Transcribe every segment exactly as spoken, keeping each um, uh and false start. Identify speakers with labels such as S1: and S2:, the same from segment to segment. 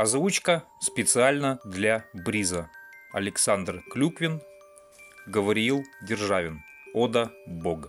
S1: Озвучка специально для Бриза. Александр Клюквин, Гавриил Державин. Ода Бог.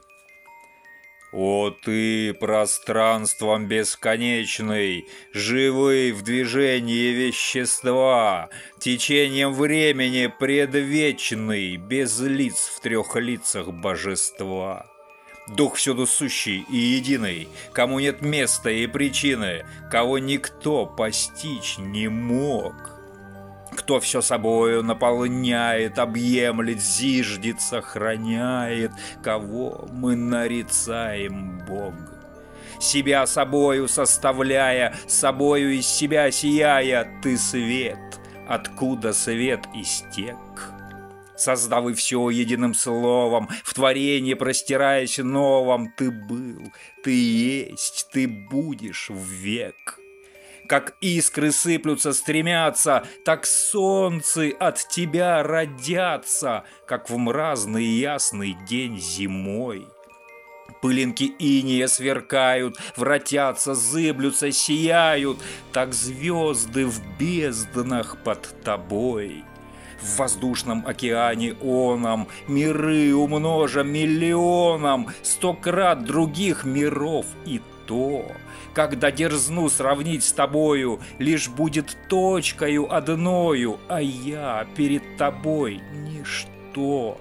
S1: О ты, пространством бесконечный, живый в движении вещества, течением времени предвечный, без лиц в трех лицах божества. Дух всюду сущий и единый, кому нет места и причины, кого никто постичь не мог. Кто все собою наполняет, объемлет, зиждет, сохраняет, кого мы нарицаем Бог. Себя собою составляя, собою из себя сияя, ты свет, откуда свет истек. Создав и все единым словом, в творении простираясь новом, ты был, ты есть, ты будешь век. Как искры сыплются, стремятся, так солнце от тебя родятся, как в мразный ясный день зимой. Пылинки инея сверкают, вратятся, зыблются, сияют, так звезды в безднах под тобой. В воздушном океане оном миры умножа миллионом, сто крат других миров и то. Когда дерзну сравнить с тобою, лишь будет точкою одною, а я перед тобой ничто.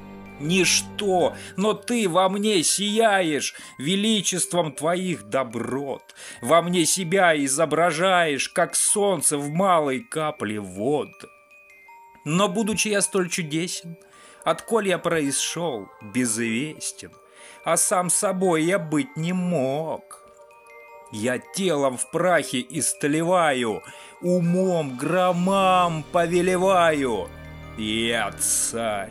S1: Ничто, но ты во мне сияешь величеством твоих доброт, во мне себя изображаешь, как солнце в малой капле вод. Но, будучи я столь чудесен, отколь я происшел, безвестен, а сам собой я быть не мог. Я телом в прахе истлеваю, умом громам повелеваю. Я царь,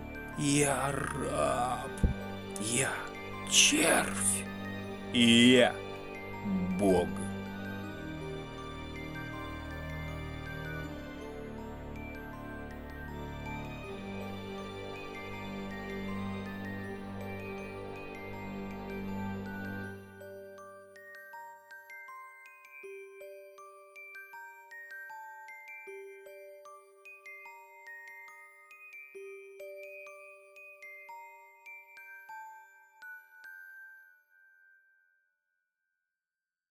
S1: я раб, я червь, и я Бог.